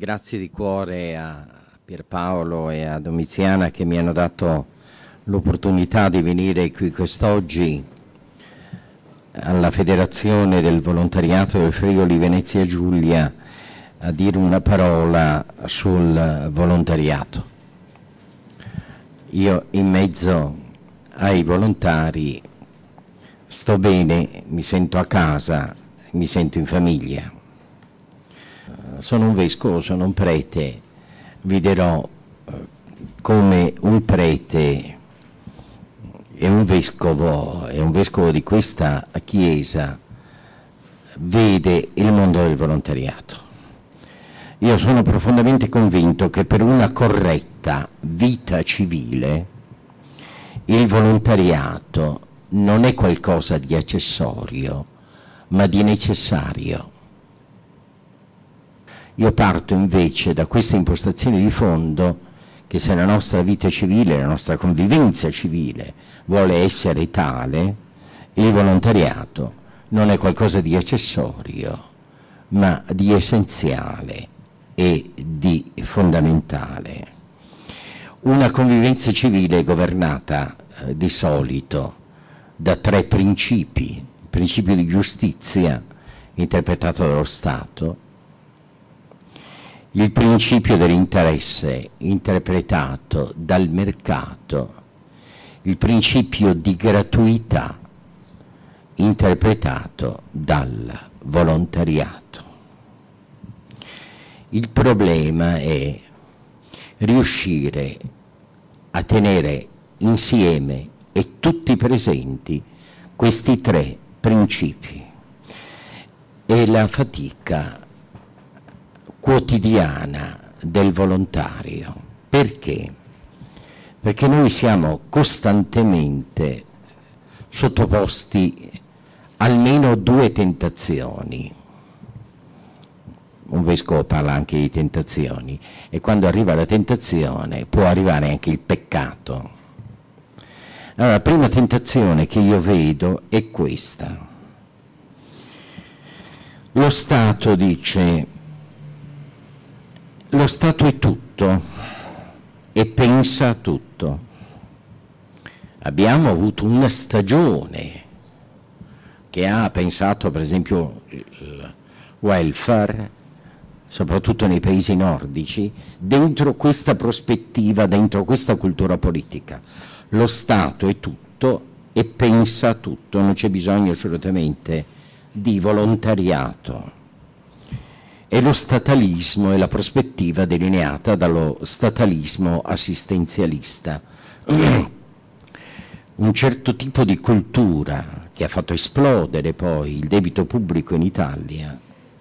Grazie di cuore a Pierpaolo e a Domiziana che mi hanno dato l'opportunità di venire qui quest'oggi alla Federazione del Volontariato del Friuli Venezia Giulia a dire una parola sul volontariato. Io in mezzo ai volontari sto bene, mi sento a casa, mi sento in famiglia. Sono un vescovo, sono un prete, vi dirò come un prete e un vescovo di questa Chiesa vede il mondo del volontariato. Io sono profondamente convinto che per una corretta vita civile il volontariato non è qualcosa di accessorio, ma di necessario. Io parto invece da questa impostazione di fondo che se la nostra vita civile, la nostra convivenza civile vuole essere tale, il volontariato non è qualcosa di accessorio, ma di essenziale e di fondamentale. Una convivenza civile è governata di solito da tre principi: il principio di giustizia interpretato dallo Stato, il principio dell'interesse interpretato dal mercato, il principio di gratuità interpretato dal volontariato. Il problema è riuscire a tenere insieme e tutti presenti questi tre principi. E la fatica quotidiana del volontario. Perché? Perché noi siamo costantemente sottoposti almeno due tentazioni. Un vescovo parla anche di tentazioni, e quando arriva la tentazione può arrivare anche il peccato. Allora, la prima tentazione che io vedo è questa. Lo Stato dice: lo Stato è tutto e pensa a tutto. Abbiamo avuto una stagione che ha pensato, per esempio, il welfare, soprattutto nei paesi nordici, dentro questa prospettiva, dentro questa cultura politica. Lo Stato è tutto e pensa a tutto, non c'è bisogno assolutamente di volontariato. E lo statalismo è la prospettiva delineata dallo statalismo assistenzialista. Un certo tipo di cultura che ha fatto esplodere poi il debito pubblico in Italia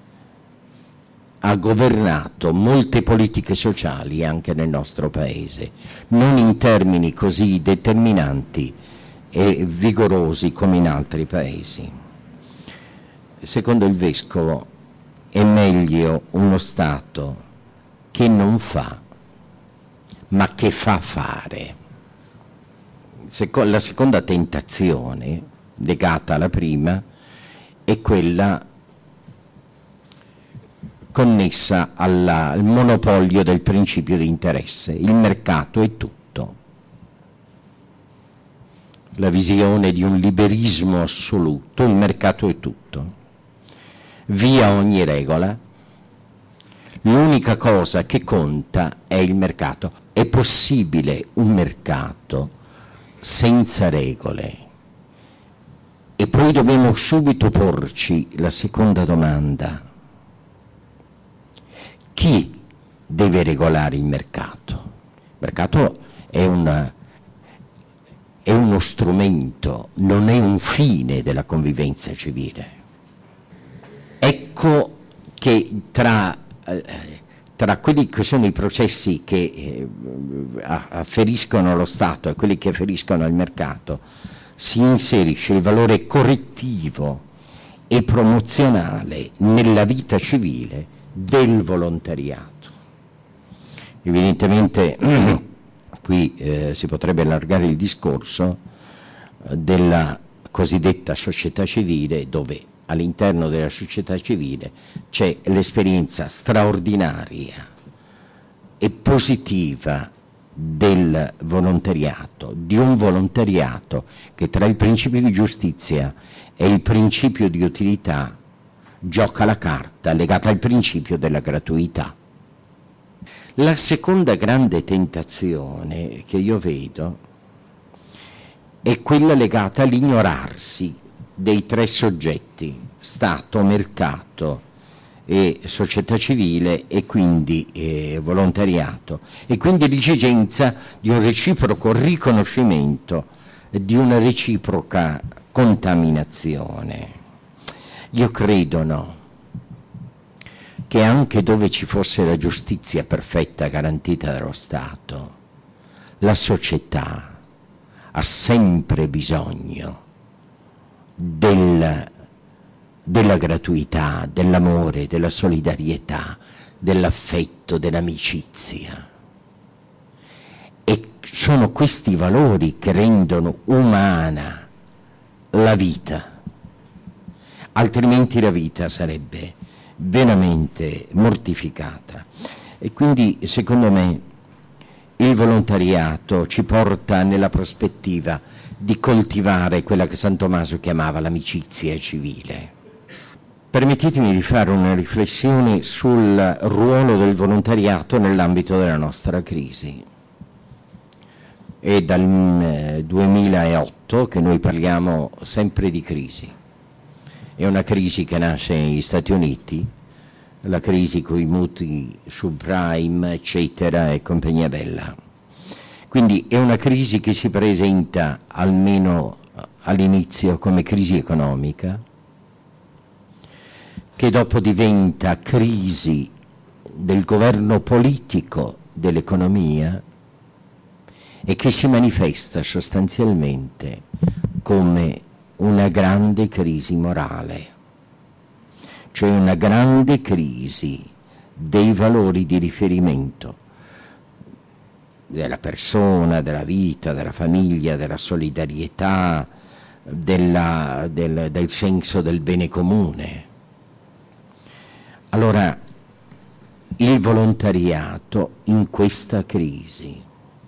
ha governato molte politiche sociali anche nel nostro Paese, non in termini così determinanti e vigorosi come in altri Paesi. Secondo il Vescovo è meglio uno Stato che non fa, ma che fa fare. La seconda tentazione, legata alla prima, è quella connessa al monopolio del principio di interesse. Il mercato è tutto. La visione di un liberismo assoluto, il mercato è tutto. Via ogni regola, l'unica cosa che conta è il mercato. È possibile un mercato senza regole? E poi dobbiamo subito porci la seconda domanda: chi deve regolare il mercato? Il mercato è uno strumento, non è un fine della convivenza civile. Ecco che tra quelli che sono i processi che afferiscono allo Stato e quelli che afferiscono al mercato si inserisce il valore correttivo e promozionale nella vita civile del volontariato. Evidentemente qui si potrebbe allargare il discorso della cosiddetta società civile, dove all'interno della società civile c'è l'esperienza straordinaria e positiva del volontariato, di un volontariato che tra il principio di giustizia e il principio di utilità gioca la carta legata al principio della gratuità. La seconda grande tentazione che io vedo è quella legata all'ignorarsi dei tre soggetti, Stato, mercato e società civile, e quindi volontariato, e quindi l'esigenza di un reciproco riconoscimento, di una reciproca contaminazione. Io credo no, che anche dove ci fosse la giustizia perfetta garantita dallo Stato, la società ha sempre bisogno della gratuità, dell'amore, della solidarietà, dell'affetto, dell'amicizia. E sono questi valori che rendono umana la vita, altrimenti la vita sarebbe veramente mortificata. E quindi secondo me il volontariato ci porta nella prospettiva di coltivare quella che San Tommaso chiamava l'amicizia civile. Permettetemi di fare una riflessione sul ruolo del volontariato nell'ambito della nostra crisi. È dal 2008 che noi parliamo sempre di crisi. È una crisi che nasce negli Stati Uniti, la crisi con i mutui subprime, eccetera, e compagnia bella. Quindi è una crisi che si presenta, almeno all'inizio, come crisi economica, che dopo diventa crisi del governo politico dell'economia e che si manifesta sostanzialmente come una grande crisi morale, cioè una grande crisi dei valori di riferimento della persona, della vita, della famiglia, della solidarietà, del senso del bene comune. Allora, il volontariato in questa crisi,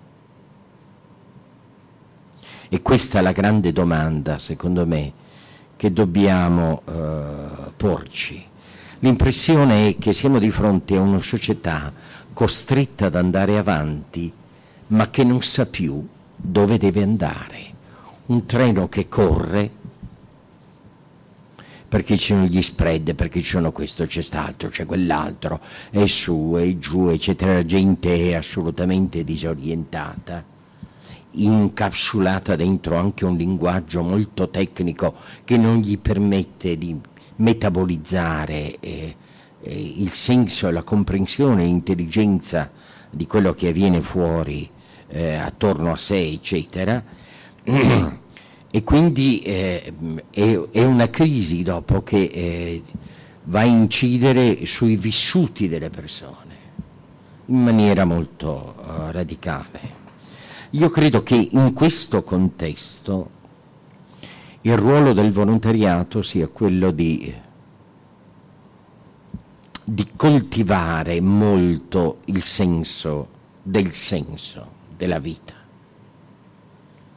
e questa è la grande domanda, secondo me, che dobbiamo porci. L'impressione è che siamo di fronte a una società costretta ad andare avanti, ma che non sa più dove deve andare. Un treno che corre perché ci sono gli spread, perché ci sono questo, c'è quest'altro, c'è quell'altro, è su, è giù, eccetera. La gente è assolutamente disorientata, incapsulata dentro anche un linguaggio molto tecnico che non gli permette di metabolizzare il senso e la comprensione, l'intelligenza di quello che avviene fuori attorno a sé, eccetera. E quindi è una crisi dopo che va a incidere sui vissuti delle persone in maniera molto radicale. Io credo che in questo contesto il ruolo del volontariato sia quello di coltivare molto il senso della vita.